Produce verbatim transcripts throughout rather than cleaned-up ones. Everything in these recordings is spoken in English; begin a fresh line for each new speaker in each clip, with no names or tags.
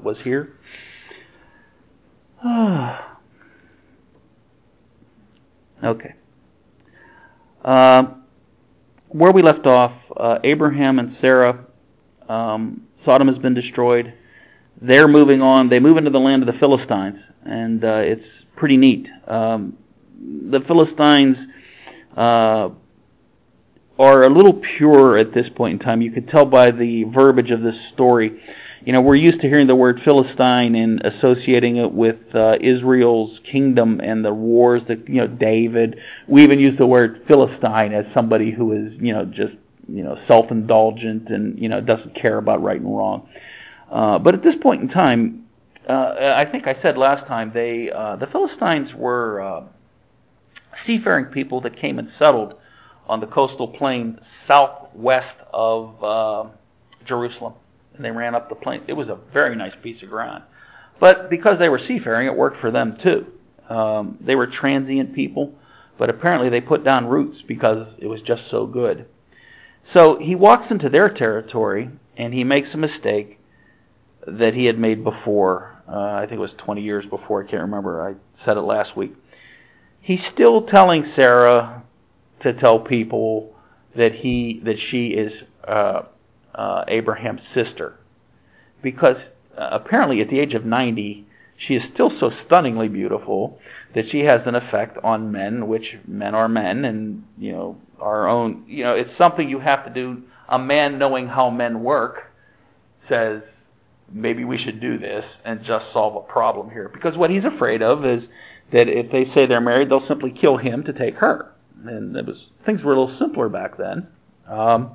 was here. Okay. Um, where we left off, uh, Abraham and Sarah, um, Sodom has been destroyed. They're moving on. They move into the land of the Philistines, and uh, it's pretty neat. Um, the Philistines uh, are a little pure at this point in time. You could tell by the verbiage of this story. You know, we're used to hearing the word Philistine and associating it with uh, Israel's kingdom and the wars that, you know, David. We even use the word Philistine as somebody who is, you know, just, you know, self-indulgent and, you know, doesn't care about right and wrong. Uh, but at this point in time, uh, I think I said last time, they uh, the Philistines were uh, seafaring people that came and settled on the coastal plain southwest of uh, Jerusalem. And they ran up the plain. It was a very nice piece of ground. But because they were seafaring, it worked for them too. Um, they were transient people, but apparently they put down roots because it was just so good. So he walks into their territory, and he makes a mistake that he had made before. Uh, I think it was twenty years before. I can't remember. I said it last week. He's still telling Sarah to tell people that he that she is uh, uh, Abraham's sister, because uh, apparently at the age of ninety, she is still so stunningly beautiful that she has an effect on men, which men are men, and you know our own. You know, it's something you have to do. A man knowing how men work says, maybe we should do this and just solve a problem here. Because what he's afraid of is that if they say they're married, they'll simply kill him to take her. And it was things were a little simpler back then. Um,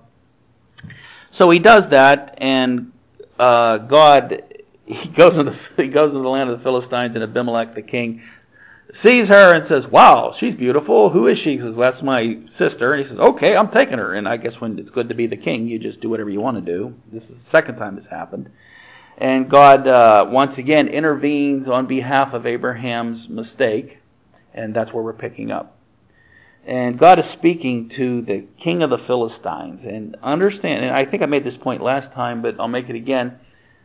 so he does that, and uh, God, he goes into he goes into the land of the Philistines, and Abimelech the king sees her and says, "Wow, she's beautiful. Who is she?" He says, "Well, that's my sister." And he says, "Okay, I'm taking her." And I guess when it's good to be the king, you just do whatever you want to do. This is the second time this happened. And God, uh, once again, intervenes on behalf of Abraham's mistake. And that's where we're picking up. And God is speaking to the king of the Philistines. And understand, and I think I made this point last time, but I'll make it again.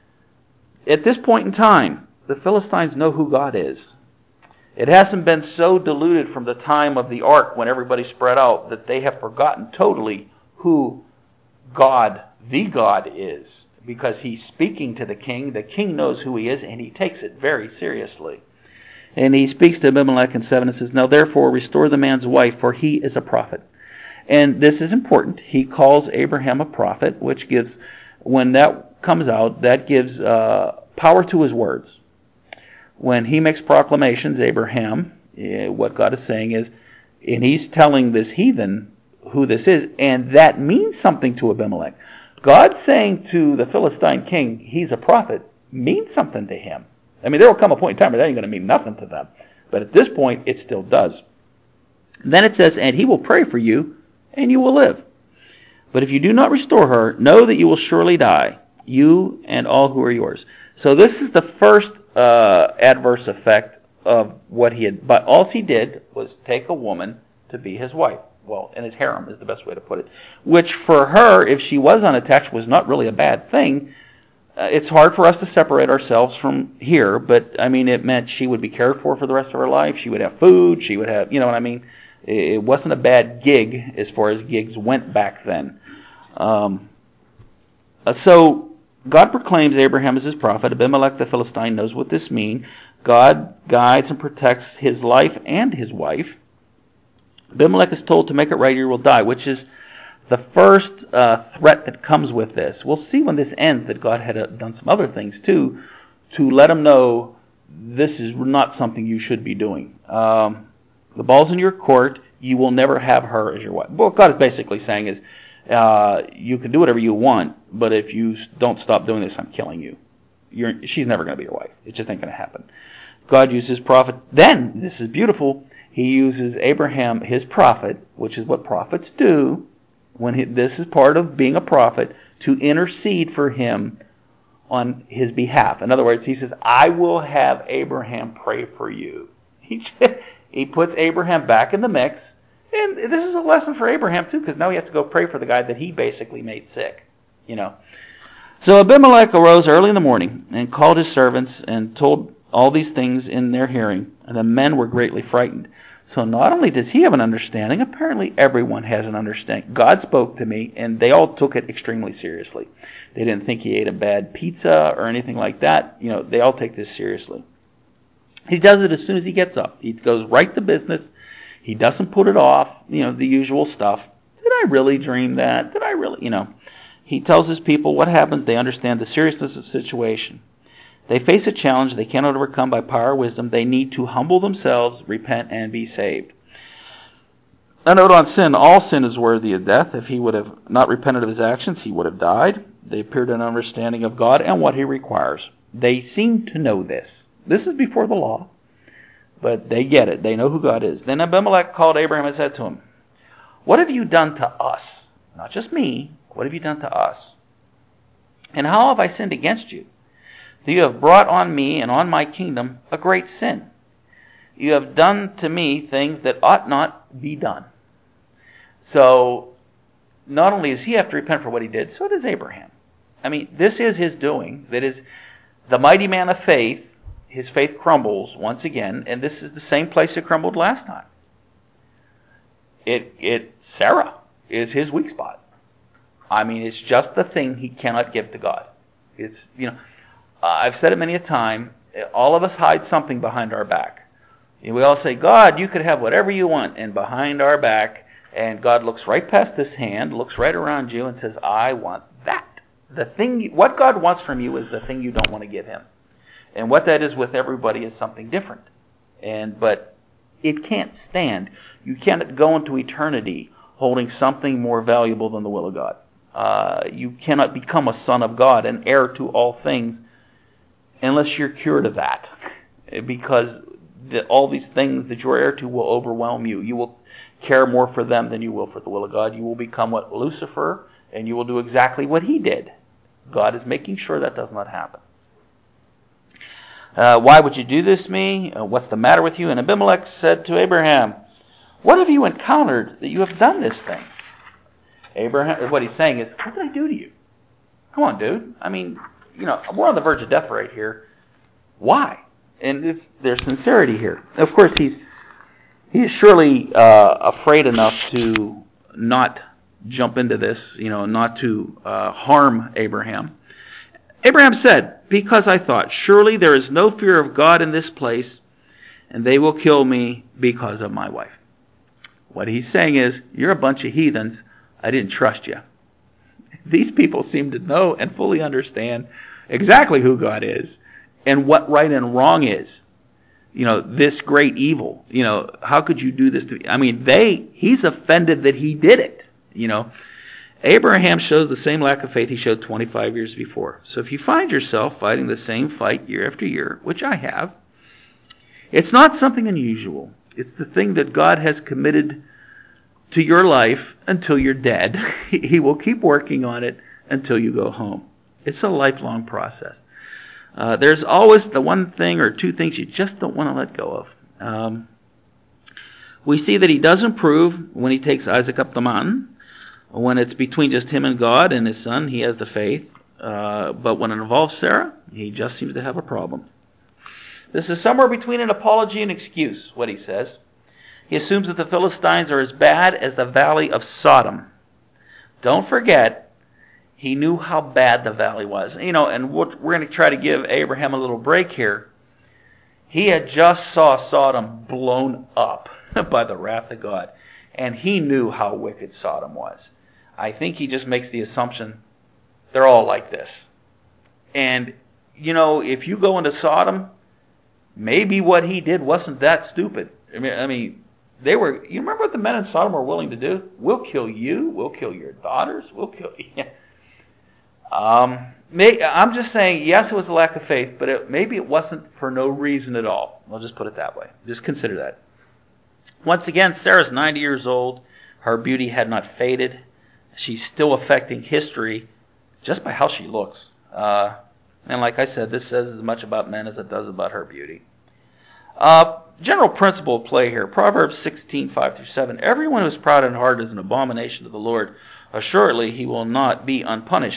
At this point in time, the Philistines know who God is. It hasn't been so diluted from the time of the ark when everybody spread out that they have forgotten totally who God, the God, is. Because he's speaking to the king. The king knows who he is, and he takes it very seriously. And he speaks to Abimelech in seven and says, "Now therefore restore the man's wife, for he is a prophet." And this is important. He calls Abraham a prophet, which gives, when that comes out, that gives uh, power to his words. When he makes proclamations, Abraham, uh, what God is saying is, and he's telling this heathen who this is, and that means something to Abimelech. God saying to the Philistine king, he's a prophet, means something to him. I mean, there will come a point in time where that ain't going to mean nothing to them. But at this point, it still does. And then it says, "And he will pray for you, and you will live. But if you do not restore her, know that you will surely die, you and all who are yours." So this is the first uh, adverse effect of what he had. But all he did was take a woman to be his wife. Well, in his harem is the best way to put it. Which for her, if she was unattached, was not really a bad thing. Uh, it's hard for us to separate ourselves from here, but I mean, it meant she would be cared for for the rest of her life. She would have food. She would have, you know what I mean? It wasn't a bad gig as far as gigs went back then. Um, so God proclaims Abraham as his prophet. Abimelech the Philistine knows what this means. God guides and protects his life and his wife. Abimelech is told to make it right or you will die, which is the first uh, threat that comes with this. We'll see when this ends that God had uh, done some other things too to let him know this is not something you should be doing. Um, the ball's in your court. You will never have her as your wife. What God is basically saying is uh, you can do whatever you want, but if you don't stop doing this, I'm killing you. You're, she's never going to be your wife. It just ain't going to happen. God uses prophet. Then, this is beautiful, he uses Abraham, his prophet, which is what prophets do, when he, this is part of being a prophet, to intercede for him on his behalf. In other words, he says, I will have Abraham pray for you. He, he puts Abraham back in the mix. And this is a lesson for Abraham too, because now he has to go pray for the guy that he basically made sick. You know. So Abimelech arose early in the morning and called his servants and told all these things in their hearing, and the men were greatly frightened. So not only does he have an understanding, apparently everyone has an understanding. God spoke to me, and they all took it extremely seriously. They didn't think he ate a bad pizza or anything like that. You know, they all take this seriously. He does it as soon as he gets up. He goes right to business. He doesn't put it off, you know, the usual stuff. Did I really dream that? Did I really, you know? He tells his people what happens. They understand the seriousness of the situation. They face a challenge they cannot overcome by power or wisdom. They need to humble themselves, repent, and be saved. A note on sin. All sin is worthy of death. If he would have not repented of his actions, he would have died. They appeared in an understanding of God and what he requires. They seem to know this. This is before the law. But they get it. They know who God is. Then Abimelech called Abraham and said to him, "What have you done to us?" Not just me. What have you done to us? "And how have I sinned against you? You have brought on me and on my kingdom a great sin. You have done to me things that ought not be done." So, not only does he have to repent for what he did, so does Abraham. I mean, this is his doing. That is, the mighty man of faith, his faith crumbles once again, and this is the same place it crumbled last time. It, it, Sarah is his weak spot. I mean, it's just the thing he cannot give to God. It's, you know, uh, I've said it many a time, all of us hide something behind our back. And we all say, "God, you could have whatever you want," and behind our back, and God looks right past this hand, looks right around you and says, "I want that." The thing, you, what God wants from you is the thing you don't want to give him. And what that is with everybody is something different. And but it can't stand. You can't go into eternity holding something more valuable than the will of God. Uh, you cannot become a son of God, an heir to all things, unless you're cured of that. Because the, all these things that you're heir to will overwhelm you. You will care more for them than you will for the will of God. You will become what Lucifer, and you will do exactly what he did. God is making sure that does not happen. Uh, "why would you do this to me? Uh, what's the matter with you?" And Abimelech said to Abraham, "What have you encountered that you have done this thing?" Abraham, what he's saying is, "What did I do to you? Come on, dude. I mean, you know, we're on the verge of death right here. Why?" And it's there's sincerity here. Of course, he's he's surely uh, afraid enough to not jump into this, you know, not to uh, harm Abraham. Abraham said, "Because I thought, surely there is no fear of God in this place, and they will kill me because of my wife." What he's saying is, you're a bunch of heathens. I didn't trust you. These people seem to know and fully understand exactly who God is and what right and wrong is. You know, this great evil. You know, how could you do this to me? I mean, they, he's offended that he did it. You know, Abraham shows the same lack of faith he showed twenty-five years before. So if you find yourself fighting the same fight year after year, which I have, it's not something unusual. It's the thing that God has committed to your life until you're dead. He will keep working on it until you go home. It's a lifelong process. Uh, there's always the one thing or two things you just don't want to let go of. Um, we see that he does improve when he takes Isaac up the mountain. When it's between just him and God and his son, he has the faith. Uh, but when it involves Sarah, he just seems to have a problem. This is somewhere between an apology and excuse, what he says. He assumes that the Philistines are as bad as the valley of Sodom. Don't forget, he knew how bad the valley was. You know, and we're going to try to give Abraham a little break here. He had just saw Sodom blown up by the wrath of God. And he knew how wicked Sodom was. I think he just makes the assumption they're all like this. And, you know, if you go into Sodom, maybe what he did wasn't that stupid. I mean, I mean, they were, you remember what the men in Sodom were willing to do? We'll kill you. We'll kill your daughters. We'll kill you. Um, may, I'm just saying, yes, it was a lack of faith, but it, maybe it wasn't for no reason at all. I'll just put it that way. Just consider that. Once again, Sarah's ninety years old. Her beauty had not faded. She's still affecting history just by how she looks. Uh, and like I said, this says as much about men as it does about her beauty. Uh, general principle of play here. Proverbs sixteen, five through seven. Everyone who is proud in heart is an abomination to the Lord. Assuredly, he will not be unpunished.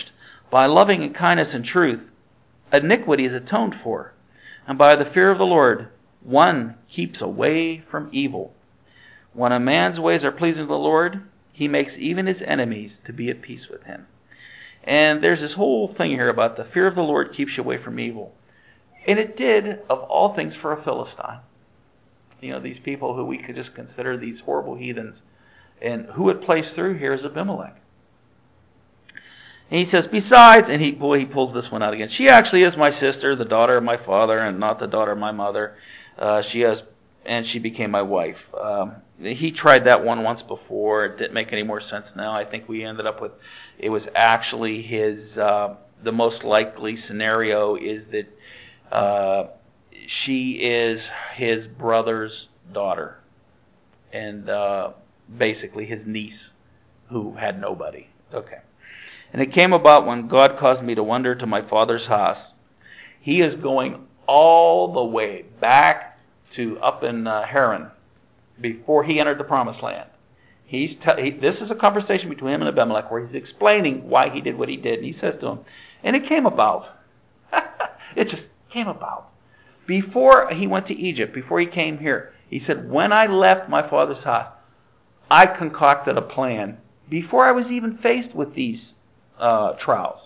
By loving and kindness and truth, iniquity is atoned for. And by the fear of the Lord, one keeps away from evil. When a man's ways are pleasing to the Lord, he makes even his enemies to be at peace with him. And there's this whole thing here about the fear of the Lord keeps you away from evil. And it did, of all things, for a Philistine. You know, these people who we could just consider these horrible heathens. And who it plays through here is Abimelech. And he says, besides, and he boy, he pulls this one out again. She actually is my sister, the daughter of my father, and not the daughter of my mother. Uh, she has, and she became my wife. Um, he tried that one once before. It didn't make any more sense now. I think we ended up with, it was actually his, uh, the most likely scenario is that uh, she is his brother's daughter. And uh, basically his niece who had nobody. Okay. And it came about when God caused me to wander to my father's house. He is going all the way back to up in uh, Haran before he entered the promised land. He's te- he, this is a conversation between him and Abimelech where he's explaining why he did what he did. And he says to him, and it came about. It just came about. Before he went to Egypt, before he came here, he said, when I left my father's house, I concocted a plan before I was even faced with these uh, trials.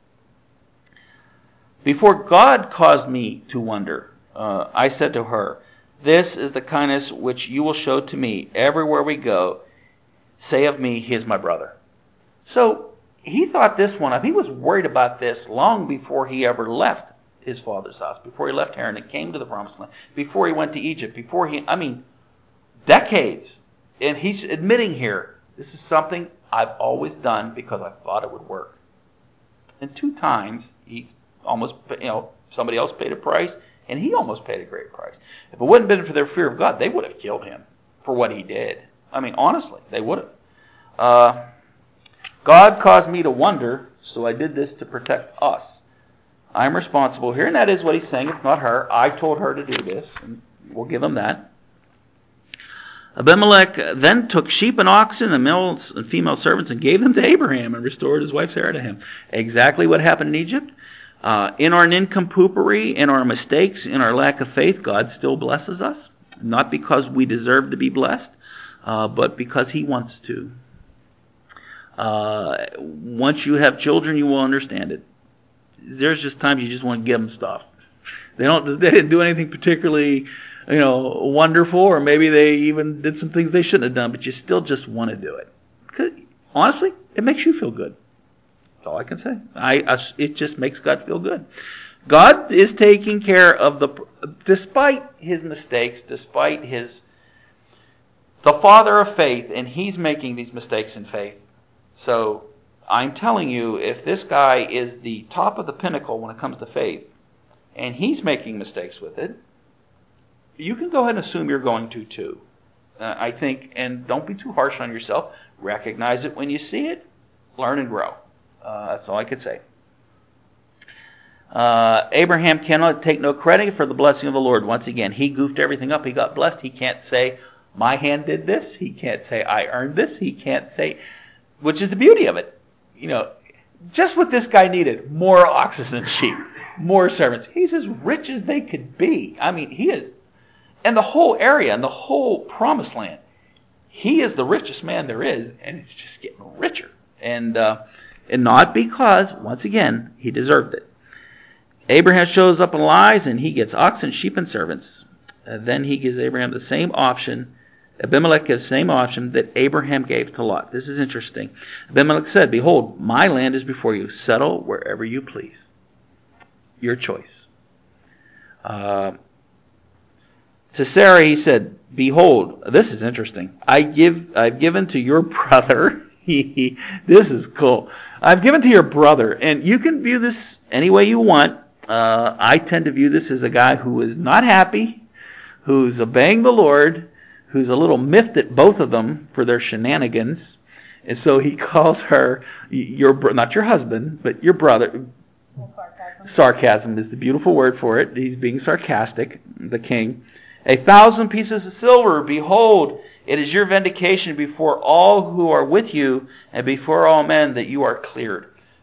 Before God caused me to wonder, uh, I said to her, this is the kindness which you will show to me everywhere we go. Say of me, he is my brother. So he thought this one up. He was worried about this long before he ever left his father's house, before he left Haran and came to the promised land, before he went to Egypt, before he, I mean, decades. And he's admitting here, this is something I've always done because I thought it would work. And two times, he's almost, you know, somebody else paid a price, and he almost paid a great price. If it wouldn't have been for their fear of God, they would have killed him for what he did. I mean, honestly, they would have. Uh, God caused me to wonder, so I did this to protect us. I'm responsible here, and that is what he's saying. It's not her. I told her to do this, and we'll give him that. Abimelech then took sheep and oxen and males and female servants and gave them to Abraham and restored his wife Sarah to him. Exactly what happened in Egypt. Uh, in our nincompoopry, in our mistakes, in our lack of faith, God still blesses us. Not because we deserve to be blessed, uh, but because he wants to. Uh, once you have children, you will understand it. There's just times you just want to give them stuff. They don't. They didn't do anything particularly, you know, wonderful, or maybe they even did some things they shouldn't have done, but you still just want to do it. 'Cause, honestly, it makes you feel good. That's all I can say. I, I it just makes God feel good. God is taking care of the, despite his mistakes, despite his, the father of faith, and he's making these mistakes in faith. So I'm telling you, if this guy is the top of the pinnacle when it comes to faith, and he's making mistakes with it, you can go ahead and assume you're going to too. Uh, I think, and don't be too harsh on yourself. Recognize it when you see it. Learn and grow. Uh, that's all I could say. Uh, Abraham cannot take no credit for the blessing of the Lord. Once again, he goofed everything up. He got blessed. He can't say, my hand did this. He can't say, I earned this. He can't say, which is the beauty of it. You know, just what this guy needed, more oxen and sheep, more servants. He's as rich as they could be. I mean, he is. And the whole area and the whole promised land, he is the richest man there is, and it's just getting richer. And, uh, and not because, once again, he deserved it. Abraham shows up and lies, and he gets oxen, sheep, and servants. And then he gives Abraham the same option. Abimelech gives the same option that Abraham gave to Lot. This is interesting. Abimelech said, behold, my land is before you. Settle wherever you please. Your choice. Uh, to Sarah he said, behold, this is interesting. I give, I've given to your brother. This is cool. I've given to your brother. And you can view this any way you want. Uh, I tend to view this as a guy who is not happy, who's obeying the Lord, who's a little miffed at both of them for their shenanigans. And so he calls her, your not your husband, but your brother. Sarcasm. Sarcasm is the beautiful word for it. He's being sarcastic, the king. A thousand pieces of silver, behold, it is your vindication before all who are with you and before all men that you are cleared.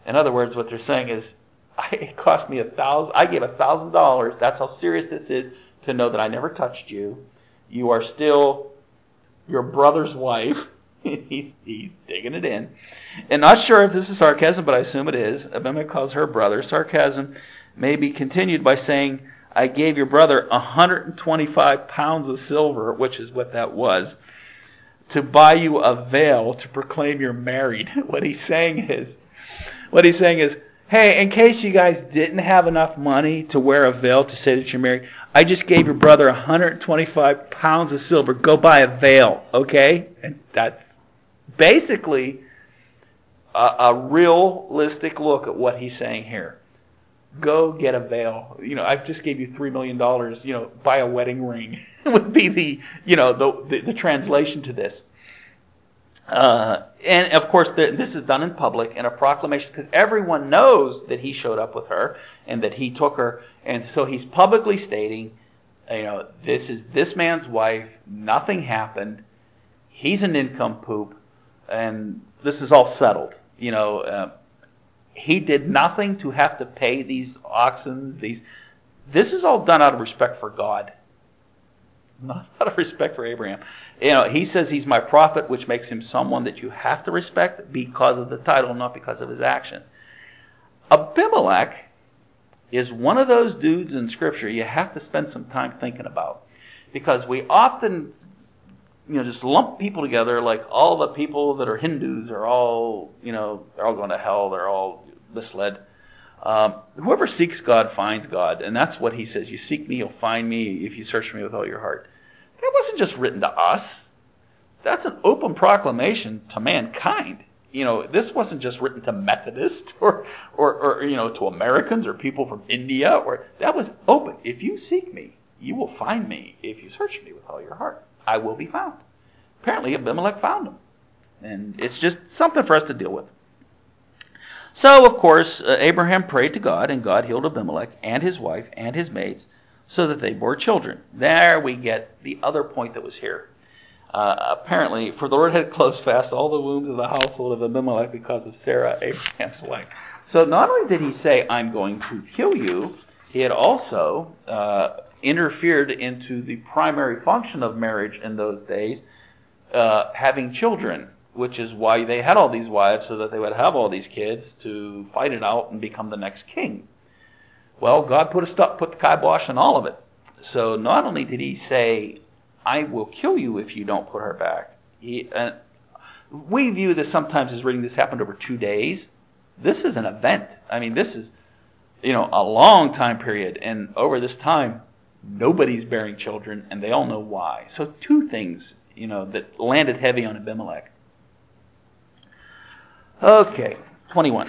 In other words, what they're saying is, I, it cost me a thousand. I gave a thousand dollars. That's how serious this is to know that I never touched you. You are still your brother's wife. he's he's digging it in, and not sure if this is sarcasm, but I assume it is. Abimelech calls her brother. Sarcasm may be continued by saying, I gave your brother one hundred twenty-five pounds of silver, which is what that was, to buy you a veil to proclaim you're married. What he's saying is, what he's saying is, hey, in case you guys didn't have enough money to wear a veil to say that you're married, I just gave your brother one hundred twenty-five pounds of silver. Go buy a veil, okay? And that's basically a, a realistic look at what he's saying here. Go get a veil. You know, I just gave you three million dollars. You know, buy a wedding ring would be the, you know, the the, the translation to this. Uh, and of course, the, this is done in public in a proclamation because everyone knows that he showed up with her and that he took her. And so he's publicly stating, you know, this is this man's wife. Nothing happened. He's an nincompoop, and this is all settled. You know. Uh, He did nothing to have to pay these oxen. These, this is all done out of respect for God, not out of respect for Abraham. You know, he says he's my prophet, which makes him someone that you have to respect because of the title, not because of his actions. Abimelech is one of those dudes in Scripture you have to spend some time thinking about, because we often, you know, just lump people together like all the people that are Hindus are all, you know, they're all going to hell. They're all misled. Um, whoever seeks God finds God, and that's what he says. You seek me, you'll find me if you search for me with all your heart. That wasn't just written to us. That's an open proclamation to mankind. You know, this wasn't just written to Methodists or, or, or you know, to Americans or people from India. Or that was open. If you seek me, you will find me. If you search for me with all your heart, I will be found. Apparently, Abimelech found him. And it's just something for us to deal with. So, of course, uh, Abraham prayed to God, and God healed Abimelech and his wife and his maids so that they bore children. There we get the other point that was here. Uh, apparently, for the Lord had closed fast all the wombs of the household of Abimelech because of Sarah, Abraham's wife. So not only did he say, I'm going to kill you, he had also uh, interfered into the primary function of marriage in those days, uh, having children, which is why they had all these wives, so that they would have all these kids to fight it out and become the next king. Well, God put a stop, put the kibosh on all of it. So not only did he say, I will kill you if you don't put her back. He, uh, we view this sometimes as reading this happened over two days. This is an event. I mean, this is, you know, a long time period. And over this time, nobody's bearing children, and they all know why. So two things, you know, that landed heavy on Abimelech. Okay, twenty-one.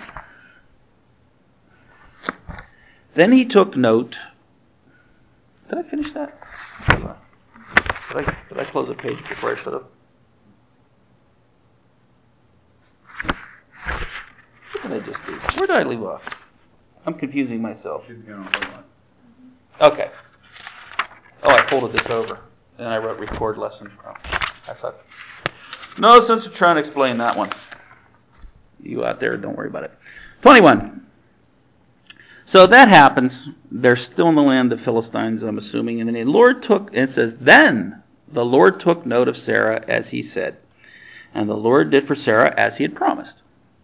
Then he took note. Did I finish that? Did I, did I close the page before I should have? What did I just do? Where did I leave off? I'm confusing myself. Okay. Oh, I folded this over. And I wrote record lesson. Oh, I thought. No sense of trying to explain that one. You out there, don't worry about it. twenty-one. So that happens. They're still in the land of the Philistines, I'm assuming. And then the Lord took, and it says, then the Lord took note of Sarah as he said. And the Lord did for Sarah as he had promised.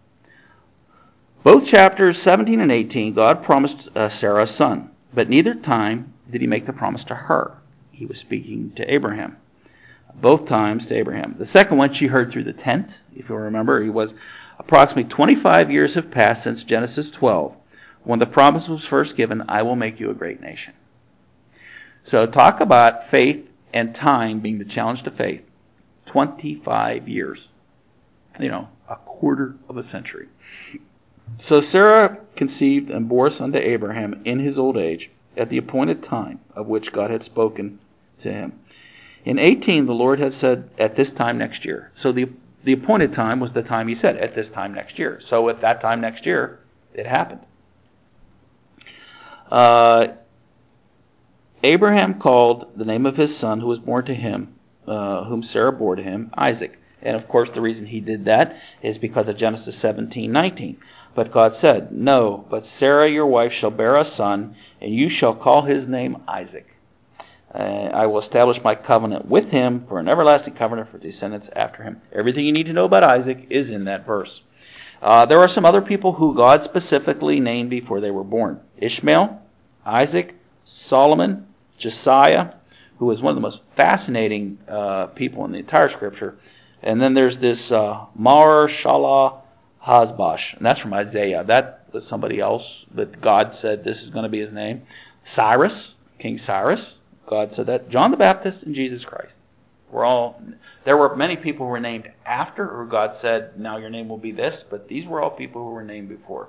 Both chapters seventeen and eighteen, God promised uh, Sarah a son. But neither time did he make the promise to her. He was speaking to Abraham. Both times to Abraham. The second one she heard through the tent, if you'll remember. He was approximately twenty-five years have passed since Genesis twelve, when the promise was first given, I will make you a great nation. So talk about faith and time being the challenge to faith. twenty-five years. You know, a quarter of a century. So Sarah conceived and bore a son to Abraham in his old age, at the appointed time of which God had spoken to him. In eighteen, the Lord had said, at this time next year. So the the appointed time was the time he said, at this time next year. So at that time next year, it happened. Uh, Abraham called the name of his son who was born to him, uh, whom Sarah bore to him, Isaac. And of course the reason he did that is because of Genesis seventeen nineteen. But God said, no, but Sarah your wife shall bear a son, and you shall call his name Isaac. Uh, I will establish my covenant with him for an everlasting covenant for descendants after him. Everything you need to know about Isaac is in that verse. Uh, there are some other people who God specifically named before they were born. Ishmael, Isaac, Solomon, Josiah, who was one of the most fascinating uh, people in the entire Scripture. And then there's this uh, Mar Shalal Hazbash, and that's from Isaiah. That was somebody else that God said this is going to be his name. Cyrus, King Cyrus, God said that. John the Baptist and Jesus Christ. We're all. There were many people who were named after, or God said, now your name will be this, but these were all people who were named before.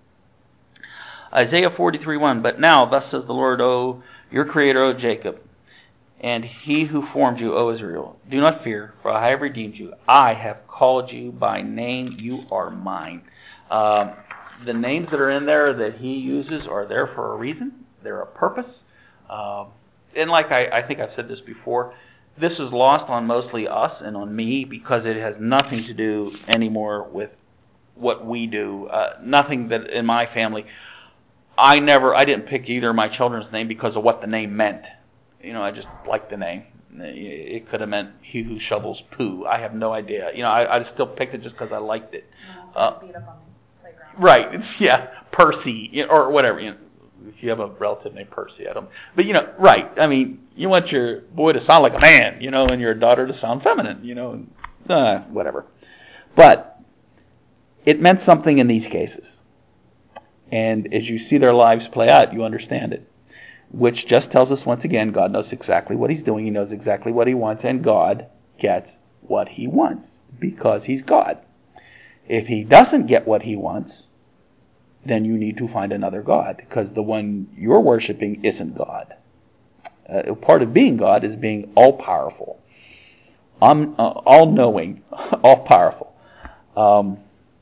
Isaiah forty-three one, but now, thus says the Lord, O your Creator, O Jacob, and he who formed you, O Israel, do not fear, for I have redeemed you. I have called you by name. You are mine. Um, the names that are in there that he uses are there for a reason. They're a purpose. Um, and like I, I think I've said this before, this is lost on mostly us and on me because it has nothing to do anymore with what we do. Uh, nothing that in my family. I never, I didn't pick either of my children's name because of what the name meant. You know, I just liked the name. It could have meant he who shovels poo. I have no idea. You know, I, I still picked it just because I liked it.
No, uh, beat up on the playground.
Right. It's, yeah, Percy or whatever. You know, if you have a relative named Percy, I don't. But you know, right. I mean, you want your boy to sound like a man, you know, and your daughter to sound feminine, you know, and, uh, whatever. But it meant something in these cases. And as you see their lives play out, you understand it. Which just tells us once again, God knows exactly what he's doing. He knows exactly what he wants. And God gets what he wants because he's God. If he doesn't get what he wants, then you need to find another God because the one you're worshiping isn't God. Uh, part of being God is being all-powerful, um, uh, all-knowing, all-powerful. Um,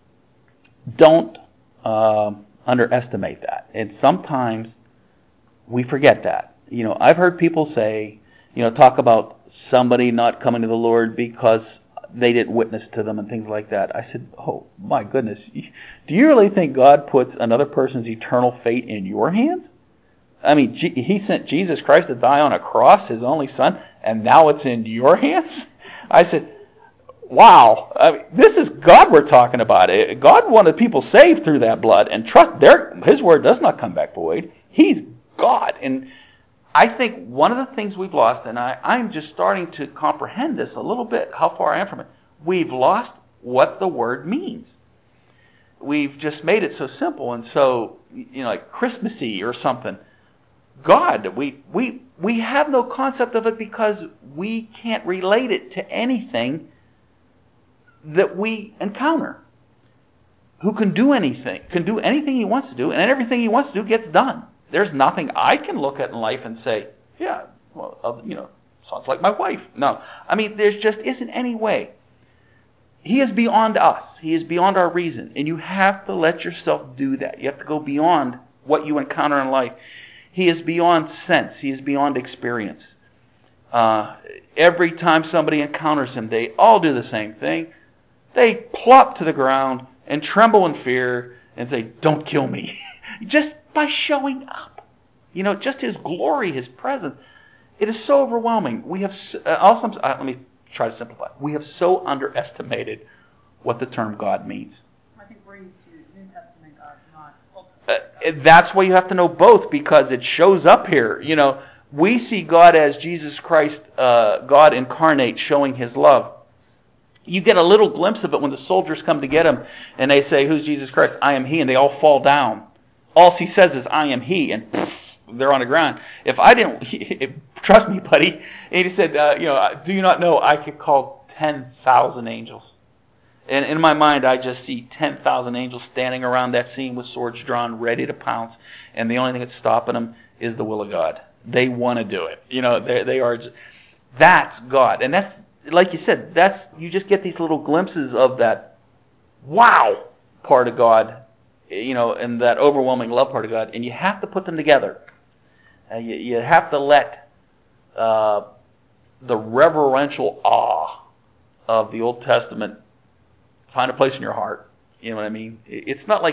don't uh, underestimate that. And sometimes we forget that. You know, I've heard people say, you know, talk about somebody not coming to the Lord because they didn't witness to them and things like that. I said, oh, my goodness. Do you really think God puts another person's eternal fate in your hands? I mean, he sent Jesus Christ to die on a cross, his only son, and now it's in your hands? I said, wow. I mean, this is God we're talking about. God wanted people saved through that blood, and trust their, his word does not come back void. He's God. And I think one of the things we've lost, and I, I'm just starting to comprehend this a little bit, how far I am from it, we've lost what the word means. We've just made it so simple and so, you know, like Christmassy or something. God, we we we have no concept of it because we can't relate it to anything that we encounter. Who can do anything, can do anything he wants to do, and everything he wants to do gets done. There's nothing I can look at in life and say, yeah, well, you know, sounds like my wife. No. I mean, there just isn't any way. He is beyond us. He is beyond our reason. And you have to let yourself do that. You have to go beyond what you encounter in life. He is beyond sense. He is beyond experience. Uh, every time somebody encounters him, they all do the same thing. They plop to the ground and tremble in fear and say, don't kill me. Just by showing up. You know, just his glory, his presence. It is so overwhelming. We have, uh, also, uh, let me try to simplify. We have so underestimated what the term God means.
I think we're used to New Testament God, not Old
Testament God. Uh, that's why you have to know both because it shows up here. You know, we see God as Jesus Christ, uh, God incarnate, showing his love. You get a little glimpse of it when the soldiers come to get him and they say, who's Jesus Christ? I am he, and they all fall down. All he says is, I am he, and poof, they're on the ground. If I didn't, he, trust me, buddy, and he said, uh, you know, do you not know I could call ten thousand angels? And in my mind, I just see ten thousand angels standing around that scene with swords drawn, ready to pounce, and the only thing that's stopping them is the will of God. They want to do it. You know, they, they are, just, that's God. And that's, like you said, that's, you just get these little glimpses of that wow part of God, you know, and that overwhelming love part of God, and you have to put them together. Uh, you, you have to let uh, the reverential awe of the Old Testament find a place in your heart. You know what I mean? It's not like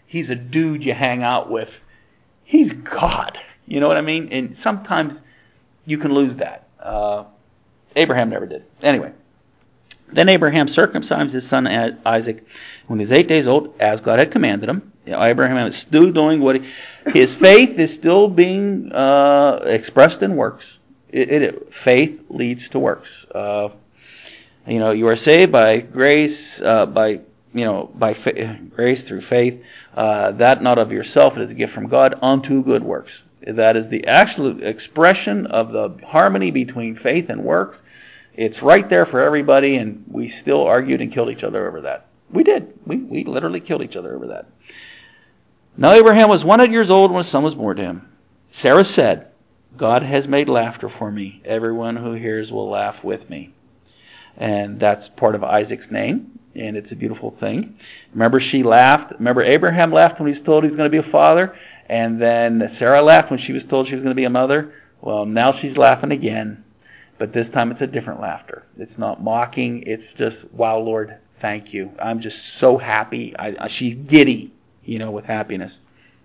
he's a dude you hang out with. He's God. You know what I mean? And sometimes you can lose that. Uh, Abraham never did. Anyway. Then Abraham circumcised his son Isaac when he was eight days old, as God had commanded him. You know, Abraham is still doing what he, his faith is still being uh, expressed in works. It, it, faith leads to works. Uh, you know, you are saved by grace, uh, by you know, by fa- grace through faith. Uh, that not of yourself, it is a gift from God unto good works. That is the absolute expression of the harmony between faith and works. It's right there for everybody, and we still argued and killed each other over that. We did. We we literally killed each other over that. Now Abraham was one hundred years old when his son was born to him. Sarah said, God has made laughter for me. Everyone who hears will laugh with me. And that's part of Isaac's name, and it's a beautiful thing. Remember, she laughed. Remember, Abraham laughed when he was told he was going to be a father, and then Sarah laughed when she was told she was going to be a mother. Well, now she's laughing again. But this time it's a different laughter. It's not mocking. It's just, wow, Lord, thank you. I'm just so happy. I, I, she's giddy, you know, with happiness.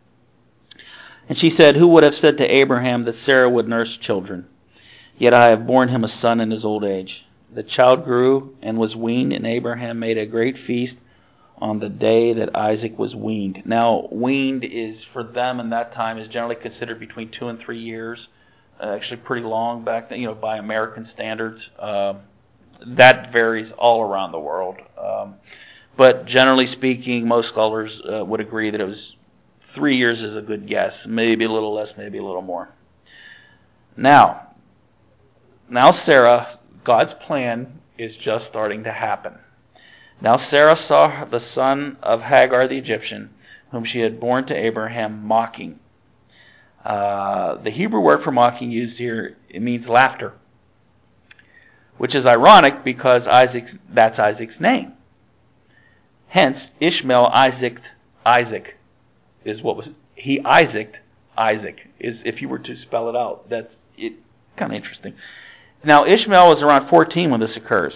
And she said, who would have said to Abraham that Sarah would nurse children? Yet I have borne him a son in his old age. The child grew and was weaned, and Abraham made a great feast on the day that Isaac was weaned. Now, weaned is, for them in that time, is generally considered between two and three years. Uh, actually pretty long back then, you know, by American standards. Uh, that varies all around the world. Um, but generally speaking, most scholars uh, would agree that it was three years is a good guess. Maybe a little less, maybe a little more. Now, now Sarah, God's plan is just starting to happen. Now Sarah saw the son of Hagar the Egyptian, whom she had borne to Abraham, mocking. Uh, the Hebrew word for mocking used here, it means laughter, which is ironic because Isaac's, that's Isaac's name. Hence, Ishmael Isaac Isaac is what was he Isaaced Isaac is if you were to spell it out. That's it. Kind of interesting. Now Ishmael was around fourteen when this occurs.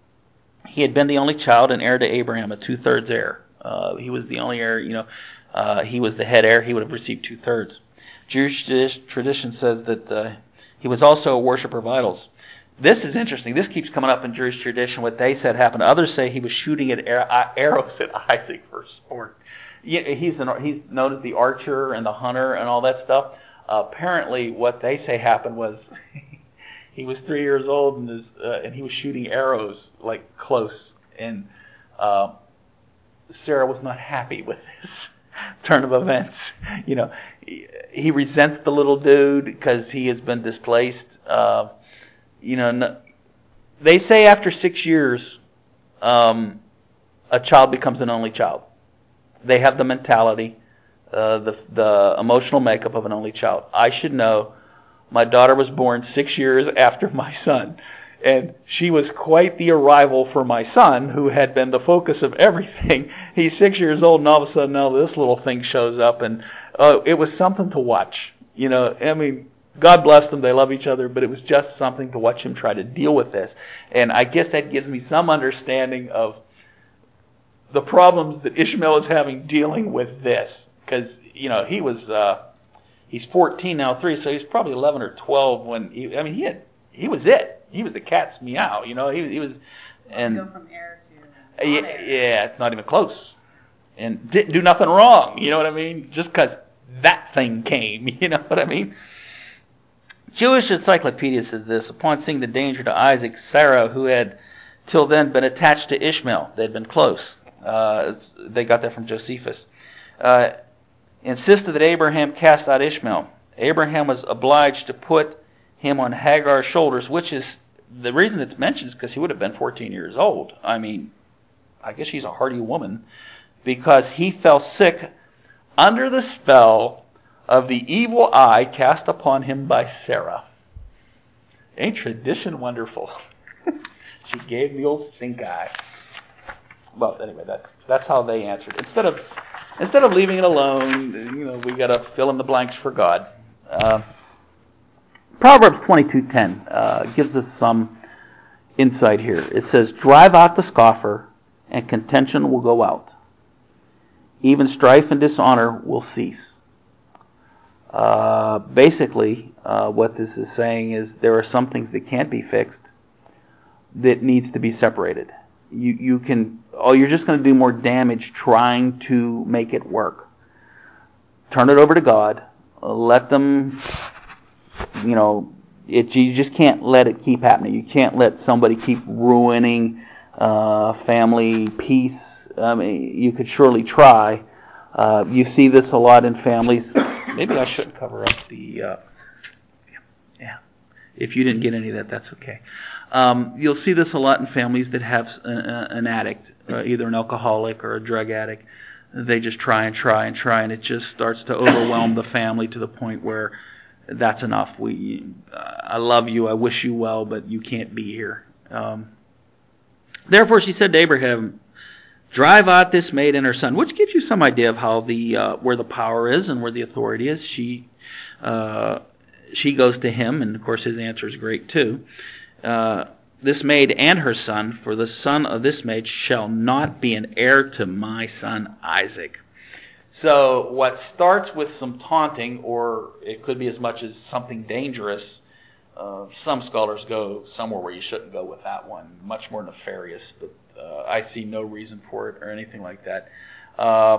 He had been the only child and heir to Abraham, a two-thirds heir. Uh, he was the only heir. You know, uh, he was the head heir. He would have received two-thirds. Jewish tradition says that uh, he was also a worshiper of idols. This is interesting. This keeps coming up in Jewish tradition. What they said happened. Others say he was shooting at arrows at Isaac for sport. He's an, he's known as the archer and the hunter and all that stuff. Uh, apparently, what they say happened was he was three years old and, his, uh, and he was shooting arrows like close. And uh, Sarah was not happy with this turn of events. You know, he, he resents the little dude because he has been displaced. Uh, you know, no, they say after six years, um, a child becomes an only child. They have the mentality, uh, the the emotional makeup of an only child. I should know. My daughter was born six years after my son, and she was quite the arrival for my son, who had been the focus of everything. He's six years old, and all of a sudden, now this little thing shows up, and uh, it was something to watch. You know, I mean, God bless them; they love each other, but it was just something to watch him try to deal with this. And I guess that gives me some understanding of the problems that Ishmael is having dealing with this, because you know he was. Uh, He's fourteen now, three, so he's probably eleven or twelve when he. I mean, he had, he was it. He was the cat's meow, you know. He he was, and
go from heir to
yeah, yeah, it's not even close, and didn't do nothing wrong. You know what I mean? Just because that thing came, you know what I mean? Jewish Encyclopedia says this: upon seeing the danger to Isaac, Sarah, who had till then been attached to Ishmael, they'd been close. Uh, they got that from Josephus. Uh, insisted that Abraham cast out Ishmael. Abraham was obliged to put him on Hagar's shoulders, which is, the reason it's mentioned is because he would have been fourteen years old. I mean, I guess she's a hardy woman, because he fell sick under the spell of the evil eye cast upon him by Sarah. Ain't tradition wonderful? She gave the old stink eye. Well, anyway, that's that's how they answered. Instead of Instead of leaving it alone, you know, we got to fill in the blanks for God. Uh, Proverbs twenty-two ten uh, gives us some insight here. It says, "Drive out the scoffer, and contention will go out. even strife and dishonor will cease. Uh, basically, uh, what this is saying is there are some things that can't be fixed that needs to be separated. You you can oh you're just going to do more damage trying to make it work. Turn it over to God. Let them, you know, it you just can't let it keep happening. You can't let somebody keep ruining uh, family peace. I mean, you could surely try. Uh, you see this a lot in families. Maybe I shouldn't cover up the. Uh, yeah, if you didn't get any of that, that's okay. Um, you'll see this a lot in families that have an, an addict, uh, either an alcoholic or a drug addict. They just try and try and try, and it just starts to overwhelm the family to the point where that's enough. We, uh, I love you, I wish you well, but you can't be here. Um, Therefore, she said to Abraham, "Drive out this maid and her son," which gives you some idea of how the uh, where the power is and where the authority is. She uh, she goes to him, and of course his answer is great too. Uh, this maid and her son, for the son of this maid shall not be an heir to my son Isaac. So what starts with some taunting, or it could be as much as something dangerous, uh, some scholars go somewhere where you shouldn't go with that one, much more nefarious, but uh, I see no reason for it or anything like that. Uh,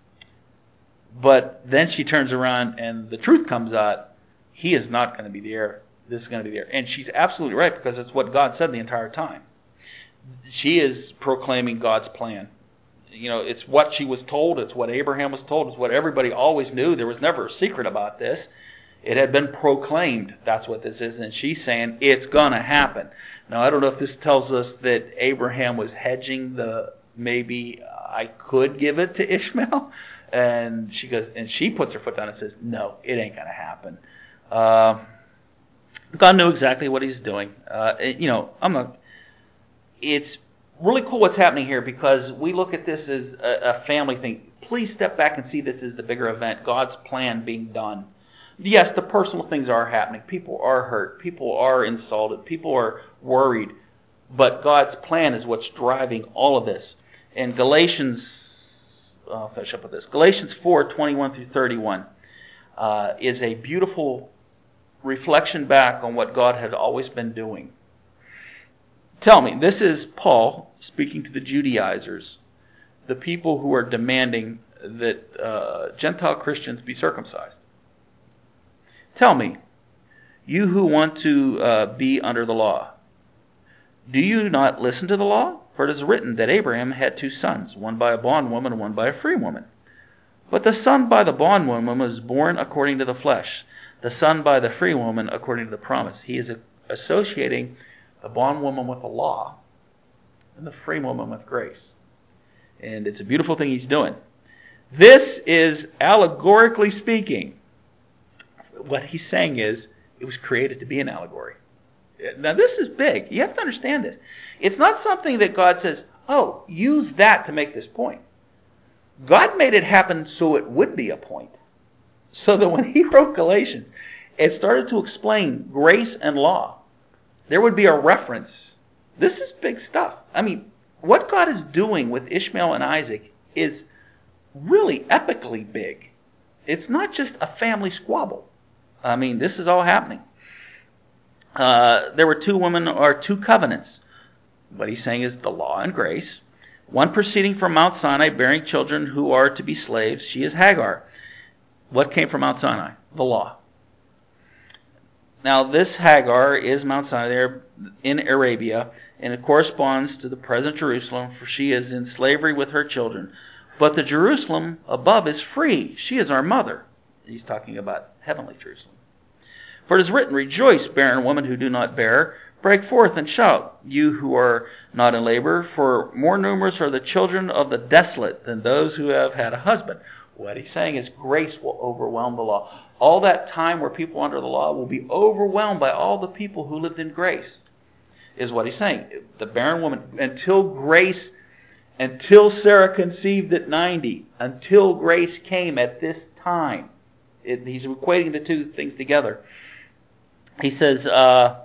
but then she turns around and the truth comes out, he is not going to be the heir. This is going to be there. And she's absolutely right, because it's what God said the entire time. She is proclaiming God's plan. You know, it's what she was told. It's what Abraham was told. It's what everybody always knew. There was never a secret about this. It had been proclaimed. That's what this is. And she's saying it's going to happen. Now, I don't know if this tells us that Abraham was hedging the maybe I could give it to Ishmael. And she goes, and she puts her foot down and says, no, it ain't going to happen. Uh, God knew exactly what he's doing. Uh, you know, I'm a, it's really cool what's happening here, because we look at this as a, a family thing. Please step back and see this as the bigger event, God's plan being done. Yes, the personal things are happening. People are hurt. People are insulted. People are worried. But God's plan is what's driving all of this. And Galatians, I'll finish up with this. Galatians four, twenty-one through thirty-one uh, is a beautiful reflection back on what God had always been doing. Tell me, this is Paul speaking to the Judaizers, the people who are demanding that uh, Gentile Christians be circumcised. Tell me, you who want to uh, be under the law, do you not listen to the law? For it is written that Abraham had two sons, one by a bondwoman and one by a free woman. But the son by the bondwoman was born according to the flesh, the son by the free woman according to the promise. He is associating the bondwoman with the law and the free woman with grace. And it's a beautiful thing he's doing. This is, allegorically speaking, what he's saying is it was created to be an allegory. Now this is big. You have to understand this. It's not something that God says, oh, use that to make this point. God made it happen so it would be a point. So that when he wrote Galatians, it started to explain grace and law. There would be a reference. This is big stuff. I mean, what God is doing with Ishmael and Isaac is really epically big. It's not just a family squabble. I mean, this is all happening. Uh, there were two women, or two covenants. What he's saying is the law and grace. One proceeding from Mount Sinai, bearing children who are to be slaves. She is Hagar. What came from Mount Sinai? The law. Now, this Hagar is Mount Sinai there in Arabia, and it corresponds to the present Jerusalem, for she is in slavery with her children. But the Jerusalem above is free. She is our mother. He's talking about heavenly Jerusalem. For it is written, rejoice, barren woman who do not bear. Break forth and shout, you who are not in labor, for more numerous are the children of the desolate than those who have had a husband. What he's saying is grace will overwhelm the law. All that time where people under the law will be overwhelmed by all the people who lived in grace, is what he's saying. The barren woman, until grace, until Sarah conceived at ninety, until grace came at this time. It, he's equating the two things together. He says, uh,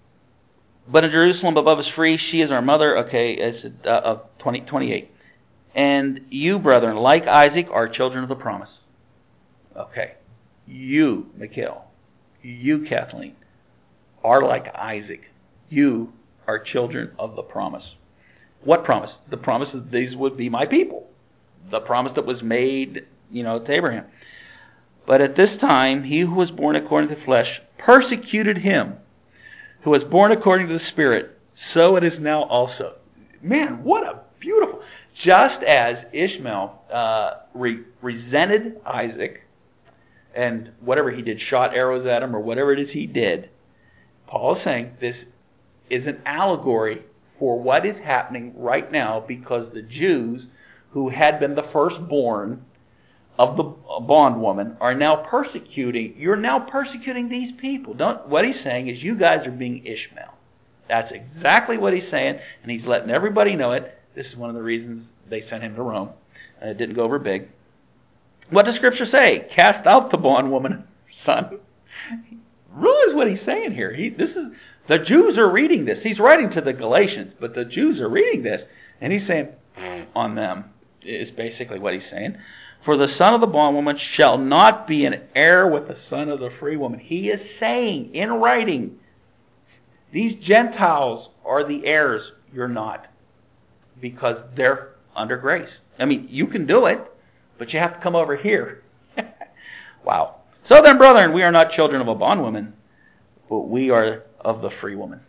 but in Jerusalem above is free, she is our mother. Okay, it's uh, twenty, twenty-eight. And you, brethren, like Isaac, are children of the promise. Okay. You, Mikhail, you, Kathleen, are like Isaac. You are children of the promise. What promise? The promise that these would be my people. The promise that was made, you know, to Abraham. But at this time, he who was born according to the flesh persecuted him who was born according to the Spirit. So it is now also. Man, what a beautiful. Just as Ishmael uh, re- resented Isaac and whatever he did, shot arrows at him or whatever it is he did, Paul is saying this is an allegory for what is happening right now because the Jews who had been the firstborn of the bondwoman are now persecuting. You're now persecuting these people. Don't. What he's saying is you guys are being Ishmael. That's exactly what he's saying, and he's letting everybody know it. This is one of the reasons they sent him to Rome. And it didn't go over big. What does Scripture say? Cast out the bondwoman, son. Realize what he's saying here. He, this is the Jews are reading this. He's writing to the Galatians, but the Jews are reading this, and he's saying on them is basically what he's saying. For the son of the bondwoman shall not be an heir with the son of the free woman. He is saying in writing, these Gentiles are the heirs. You're not. Because they're under grace. I mean, you can do it, but you have to come over here. Wow. So then, brethren, we are not children of a bondwoman, but we are of the free woman.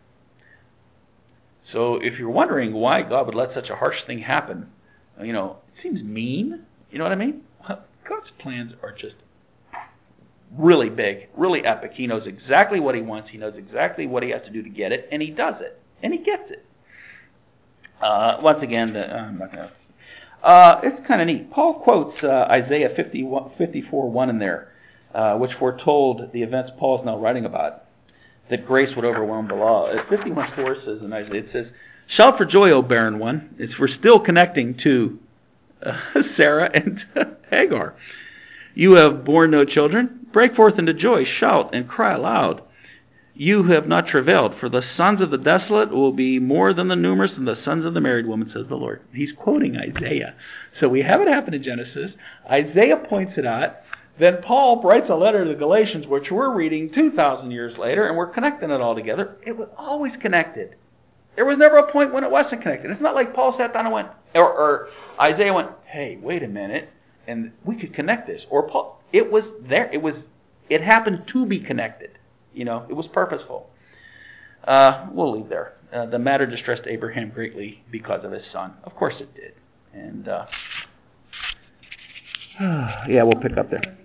So if you're wondering why God would let such a harsh thing happen, you know, it seems mean. You know what I mean? Well, God's plans are just really big, really epic. He knows exactly what he wants. He knows exactly what he has to do to get it, and he does it, and he gets it. Uh, once again, the, uh, I'm not going to. Uh, it's kind of neat. Paul quotes uh, Isaiah fifty-four one in there, uh, which foretold the events Paul is now writing about, that grace would overwhelm the law. At fifty-one four says in Isaiah, it says, "Shout for joy, O barren one." It's, we're still connecting to uh, Sarah and Hagar. "You have borne no children. Break forth into joy, shout, and cry aloud. You who have not travailed, for the sons of the desolate will be more than the numerous, and the sons of the married woman, says the Lord." He's quoting Isaiah. So we have it happen in Genesis. Isaiah points it out. Then Paul writes a letter to the Galatians, which we're reading two thousand years later, and we're connecting it all together. It was always connected. There was never a point when it wasn't connected. It's not like Paul sat down and went, or, or Isaiah went, "Hey, wait a minute, and we could connect this." Or Paul, it was there. It was. It happened to be connected. You know, it was purposeful. Uh, we'll leave there. Uh, the matter distressed Abraham greatly because of his son. Of course it did. And, uh, yeah, we'll pick up there.